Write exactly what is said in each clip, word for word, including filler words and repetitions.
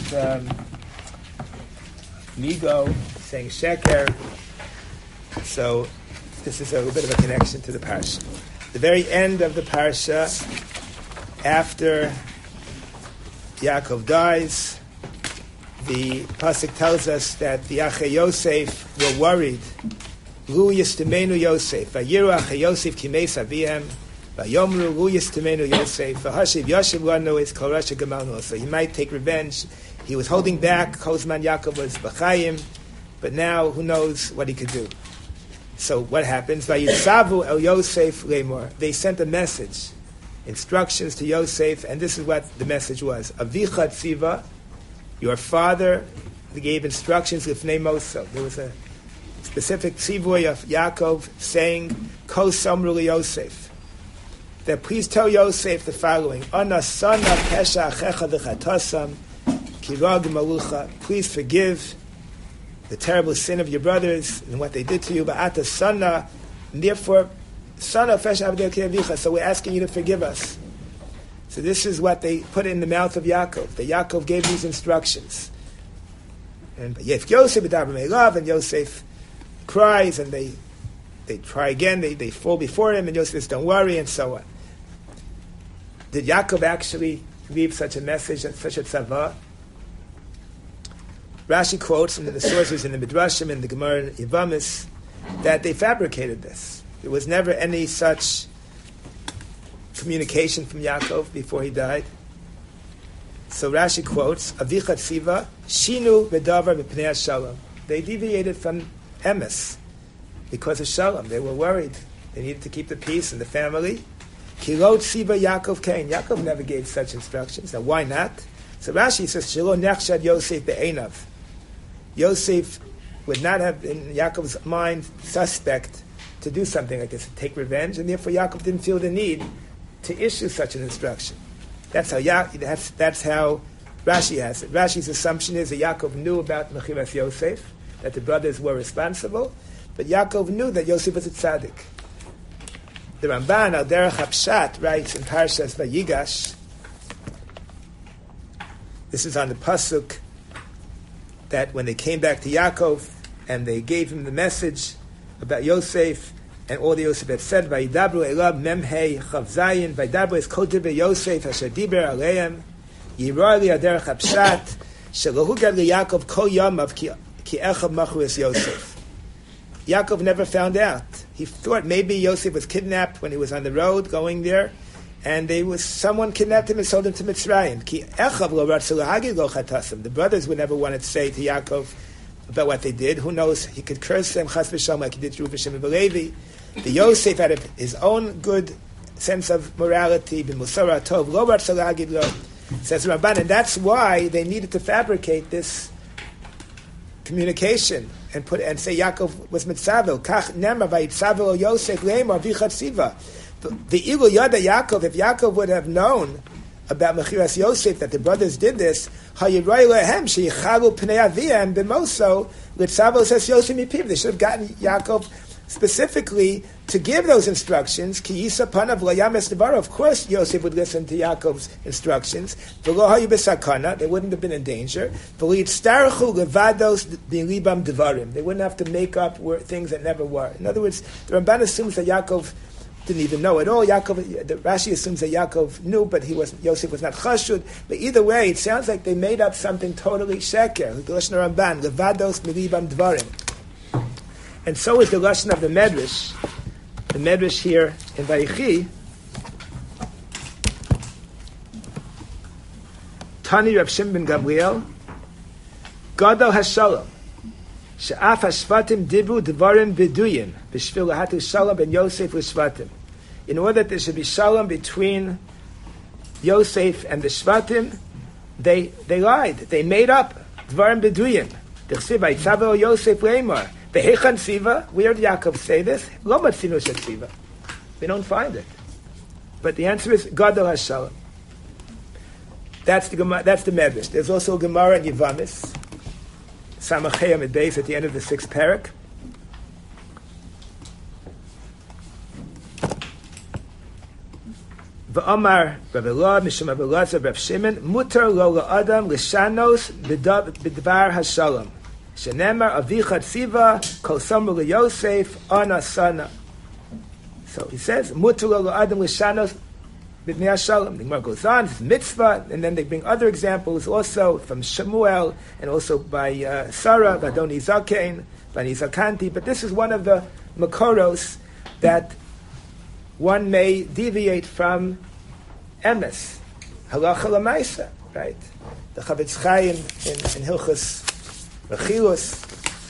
is um, Migo saying Sheker. So this is a little bit of a connection to the parsha. The very end of the parsha, after Yaakov dies, the pasuk tells us that the Achei Yosef were worried. Lu yistemenu Yosef, vayiru Achei Yosef kimeis avihem, vayomru lu yistemenu Yosef, vahashiv yashiv lanu is kol rasha gamalnu. So he might take revenge. He was holding back. Kozman Yaakov was b'chayim, but now who knows what he could do. So what happens? Vayitzavu el Yosef lemor. They sent a message, instructions to Yosef, and this is what the message was: Avicha tziva, your father gave instructions lifnei Mosa. There was a specific tzivoy of Yaakov saying, Ko samru li Yosef, that please tell Yosef the following: Ana sana pesha achecha v'chatasam kirag malucha. Please forgive the terrible sin of your brothers and what they did to you. Ba'ata sana, and therefore, sana pesha avdei ki'avicha. So we're asking you to forgive us. So this is what they put in the mouth of Yaakov. That Yaakov gave these instructions. And Yef Yosef b'daber me'elav, and Yosef cries, and they they try again. They they fall before him, and Yosef says, "Don't worry," and so on. Did Yaakov actually leave such a message and such a tzava? Rashi quotes from the sources in the Midrashim and the Gemara in Yevamis that they fabricated this. There was never any such communication from Yaakov before he died. So Rashi quotes, Avicha tziva, shinu v'davar v'pnei shalom. They deviated from emes because of shalom. They were worried. They needed to keep the peace in the family. Kilo tziva Yaakov Kain. Yaakov never gave such instructions. Now why not? So Rashi says, Shelo nechshad Yosef be'enav. Yosef would not have, in Yaakov's mind, suspect to do something like this, to take revenge, and therefore Yaakov didn't feel the need to issue such an instruction. That's how ya- that's, that's how Rashi has it. Rashi's assumption is that Yaakov knew about Mechiras Yosef, that the brothers were responsible, but Yaakov knew that Yosef was a tzaddik. The Ramban, Al Derech HaPshat, writes in Parshas Vayigash, this is on the pasuk, that when they came back to Yaakov and they gave him the message about Yosef and all the Yosef had said, Vayidabru elab memhei chavzayin, Vayidabru es kol divrei Yosef asher diber aleim, Yirah li aderech hapshat, shelohu gad li Yaakov kol yamav ki echad machu es Yosef. Yaakov never found out. He thought maybe Yosef was kidnapped when he was on the road going there, and they was someone kidnapped him and sold him to Mitzrayim. Ki echav lo ratzu lahagid lo chatasim. The brothers would never want to say to Yaakov about what they did. Who knows? He could curse them chas v'shalom like he did to Reuven, Shimon, and Levi. The Yosef had a, his own good sense of morality. B'musara tov lo ratzu lahagid lo. Says Ramban, and that's why they needed to fabricate this communication and put and say Yaakov was mitzavel. Kach nemar vayitzavel Yosef leimar vicha tziva. The Ilu Yada Yaakov, if Yaakov would have known about Mechiras Yosef, that the brothers did this, Hayirai lehem sheyichalu pnei aviyam b'moso litzavos says Yosef mipiv. They should have gotten Yaakov specifically to give those instructions. Ki yisa panav layames devaro. Of course, Yosef would listen to Yaakov's instructions. V'lo hayu b'sakana. They wouldn't have been in danger. V'litztarchu levados b'libam devarim. They wouldn't have to make up things that never were. In other words, the Ramban assumes that Yaakov didn't even know at all. Yaakov, the Rashi assumes that Yaakov knew, but he was Yosef was not chashud. But either way, it sounds like they made up something totally sheker. The Lashon Ramban, levados milibam dvarim, and so is the Lashon of the Medrash. The Medrash here in Vayichi, Tani Rav Shimon ben Gamliel, Gadol Hashalom. She'af hashvatim dibru dvarim b'duyin b'shvil lahatu shalom ben Yosef l'shvatim. In order that there should be shalom between Yosef and the shvatim, they they lied. They made up dvarim b'duyin. D'chsiv vayitzavel Yosef leimar v'hechan tziva. Where did Yaakov say this? Lo matzinu shetziva. We don't find it. But the answer is Gadol hashalom. That's the Gemara. That's the Medrash. There's also a Gemara in Yevamis. Samachayim at base at the end of the sixth parak. V'omar Rav Elad Mishum Rav Elazar Rav Shimon Mutar lo la'adam l'shanos b'dvar hashalom shenemar avicha tziva kol samru leYosef ana sana. So he says Mutar lo la'adam l'shanos b'dvar hashalom. The Gemara goes on, it's mitzvah, and then they bring other examples also from Shemuel and also by uh, Sarah, Vadoni Zakein, Bani Zakanti. But this is one of the makoros that one may deviate from emes, halacha l'maisa, right? The Chavetz Chaim in, in Hilchos Rechilus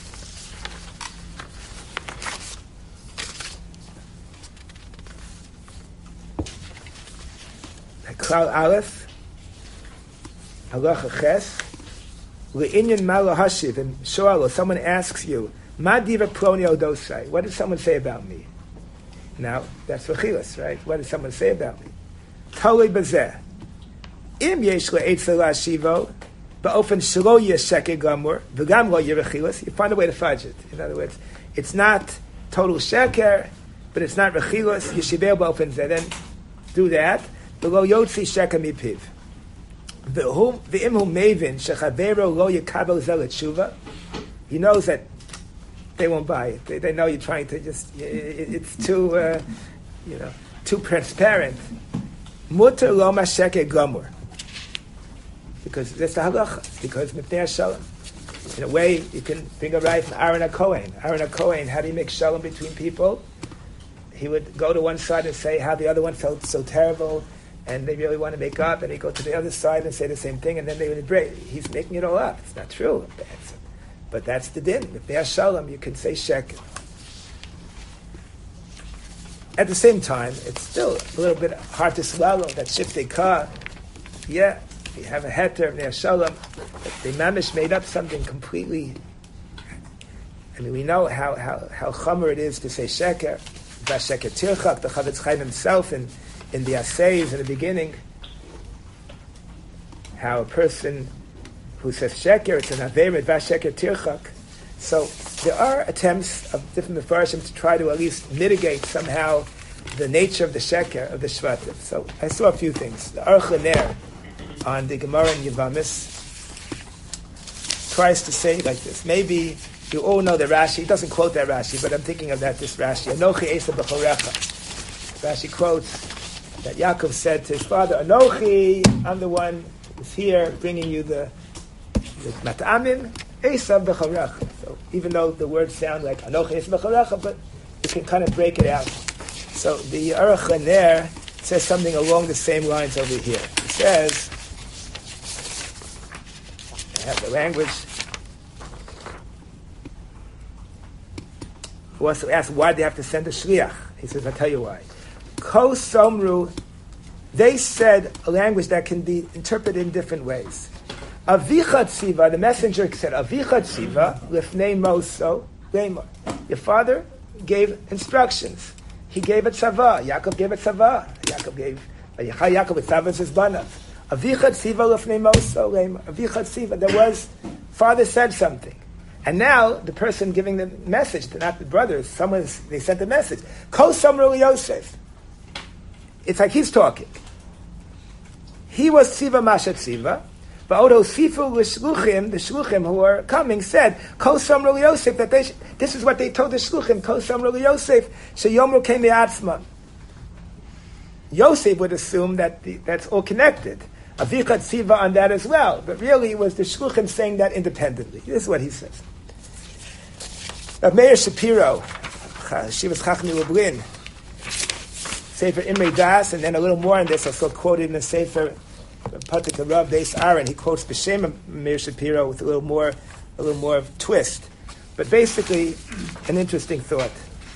Klal Aleph, halacha ches, le'inyan ma lahashiv, and shoalo, someone asks you, ma diva ploni odosai, what did someone say about me? Now, that's Rechilus, right? What did someone say about me? Tali bazeh. Im yesh le'etz la'ashivo, ba'ofen shelo yesheke gamur, v'gam lo yerechilus, you find a way to fudge it. In other words, it's not total sheker, but it's not Rechilus, yeshiveo ba'ofen zeh, then do that, v'lo yotzi sheker mipiv. V'im hu mevin shechavero lo yekabel zeh l'tshuva, he knows that they won't buy it. They, they know you're trying to just, it, it's too, uh, you know, too transparent. Mutter lo masheke gomor. Because that's the halacha. Because mipnei shalom. In a way, you can bring a right from Aaron HaKohen. Aaron HaKohen, how do you make shalom between people? He would go to one side and say how the other one felt so terrible, and they really want to make up, and he'd go to the other side and say the same thing, and then they would break. He's making it all up. It's not true. It's, But that's the din. If they are shalom, you can say sheker. At the same time, it's still a little bit hard to swallow that shiftei ka. Yeah, you have a heter of their shalom, but they mamish made up something completely. I mean, we know how how how chomer it is to say sheker. Vasheker tirchak. The Chavetz Chaim himself in in the Assays in the beginning, how a person who says sheker, it's an averit, vasheker tirchak. So there are attempts of different mefarshim to try to at least mitigate somehow the nature of the sheker of the shvatim. So I saw a few things. The Aruch LaNer on the Gemara in Yevamos tries to say it like this. Maybe you all know the Rashi. He doesn't quote that Rashi, but I'm thinking of that this Rashi. Anochi Esa b'chorecha. Rashi quotes that Yaakov said to his father, Anochi, I'm the one who's here bringing you the Mat'amim, Esav b'charecha. So even though the words sound like Anochi Esav b'charecha, but you can kind of break it out. So the Aruch LaNer says something along the same lines over here. He says, I have the language. He wants to ask why they have to send a shliach. He says, I'll tell you why. Ko somru, they said a language that can be interpreted in different ways. Avicha tziva, the messenger said, Avicha tziva, lifnei moso, leimor. Your father gave instructions. He gave a tzava. Yaakov gave a tzava. Yaakov gave, Vayachai Yaakov with tzavas his banav. Avicha tziva lifnei moso, leimor. Avicha tziva, there was, father said something. And now, the person giving the message, not the brothers, someone, they sent the message. Ko samru Yosef. It's like he's talking. He was tziva masha tziva. Ba'odo sifu l'shluchim, the shluchim who are coming said, Ko samru Yosef, that they, sh- this is what they told the shluchim, Ko samru Yosef, sheyomru came atzman. Yosef would assume that the, that's all connected. Avicha tziva on that as well. But really it was the shluchim saying that independently. This is what he says. Now, Meir Shapiro, Shivas Chachmi Lublin, Sefer Imrei Das, and then a little more on this, also quoted in the Sefer Patik Rav Beis Aaron. He quotes B'Shem Meir Shapiro with a little more, a little more twist. But basically, an interesting thought.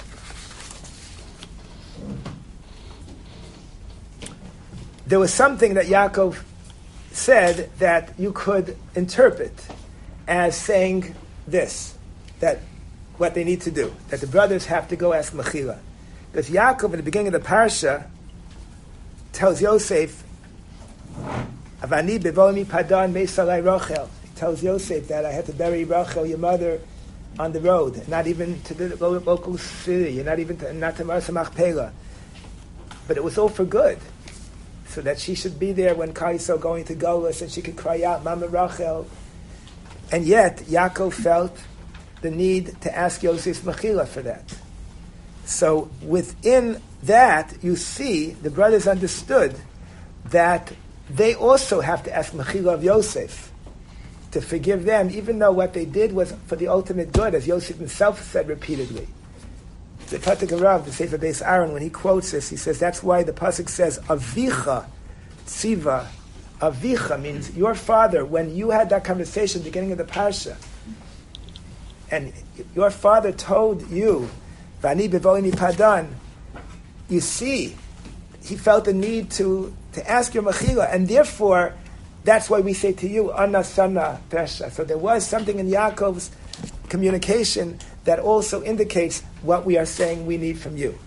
There was something that Yaakov said that you could interpret as saying this, that what they need to do, that the brothers have to go ask Mechila. Because Yaakov, in the beginning of the parsha, tells Yosef, Avani bevomi padan mesalai Rachel. He tells Yosef that I had to bury Rachel, your mother, on the road, not even to the local city, not even to, not to Marsa Machpelah. But it was all for good. so that she should be there when Klal Yisrael going to Golus, and she could cry out, Mama Rachel. And yet, Yaakov felt the need to ask Yosef's mechila for that. So within that, you see, the brothers understood that they also have to ask mechila of Yosef to forgive them, even though what they did was for the ultimate good, as Yosef himself said repeatedly. The Patik Rav, the Sefer Beis Aaron, when he quotes this, he says that's why the pasuk says Avicha Tziva. Avicha means your father. When you had that conversation at the beginning of the parsha, and your father told you, Vani bevoi mipadan, you see, he felt the need to, to ask your mechila, and therefore, that's why we say to you, Anna Sana Pesha. So there was something in Yaakov's communication that also indicates what we are saying we need from you.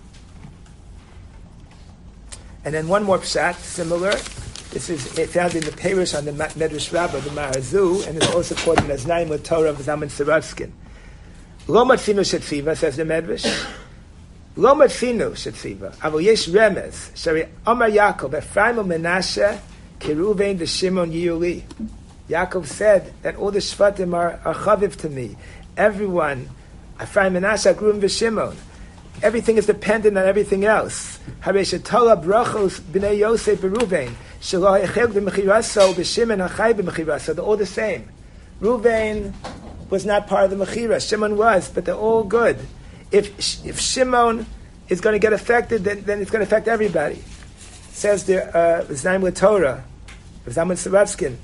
And then one more pshat, similar. This is found in the Perush on the Medrash Rabbah, the Mahazu, and it's also quoted as Naim Torah of Zalman Sorotzkin. Lo matzinu shetziva, says the Medrash. Lo matzinu shetziva. Avo yesh remez. Shari Amar Yaakov, Ephraim Menashe, Kiruvein the Shimon Yuli. Yaakov said that all the Shvatim are, are chaviv to me. Everyone, Ephraim Menashe, Kiruvein v'Shimon. Everything is dependent on everything else. Hareshetala brachos b'nei Yosef b'Ruvein. Shelo hechel b'mechiraso b'Shimon hachai b'mechiraso. They're all the same. Ruvain was not part of the Mechira. Shimon was, but they're all good. If if Shimon is going to get affected, then, then it's going to affect everybody. It says there, uh, Znaim LaTorah, Zalman Sorotzkin.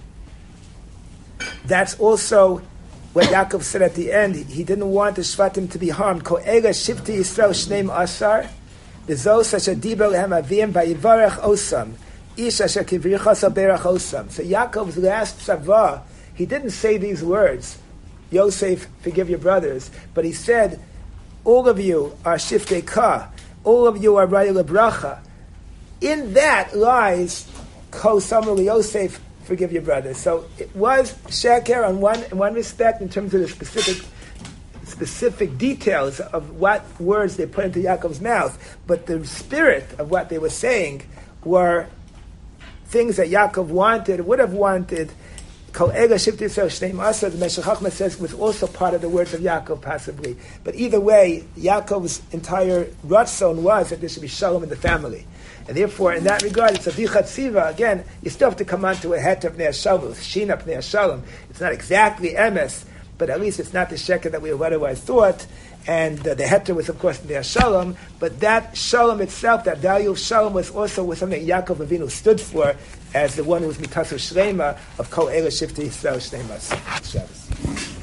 That's also what Yaakov said at the end. He didn't want the Shvatim to be harmed. Ko ega shifti Yisrael shneim asar, v'zo asher diber lehem avim vayivarech osam, ish asher kivrichas berach osam. So Yaakov's last tzavah, he didn't say these words, Yosef, forgive your brothers, but he said, all of you are shiftei ka, all of you are raya lebracha. In that lies ko samuel Yosef, forgive your brothers. So it was sheker on one in one respect in terms of the specific specific details of what words they put into Yaakov's mouth, but the spirit of what they were saying were things that Yaakov wanted, would have wanted. Kol ega shifti Yisrael shneim asar, the Meshech Chochmah says, was also part of the words of Yaakov, possibly. But either way, Yaakov's entire ratzon was that there should be shalom in the family. And therefore, in that regard, it's a vichat tziva. Again, you still have to come on to a het of Nea Shalom, Shina of Nea Shalom. It's not exactly emes, but at least it's not the sheker that we have otherwise thought. And uh, the heter was, of course, Nea Shalom. But that shalom itself, that value of shalom, was also was something Yaakov Avinu stood for as the one who was mitasu shlema of kol ela shifti Yisrael shnei mas. Shabbos.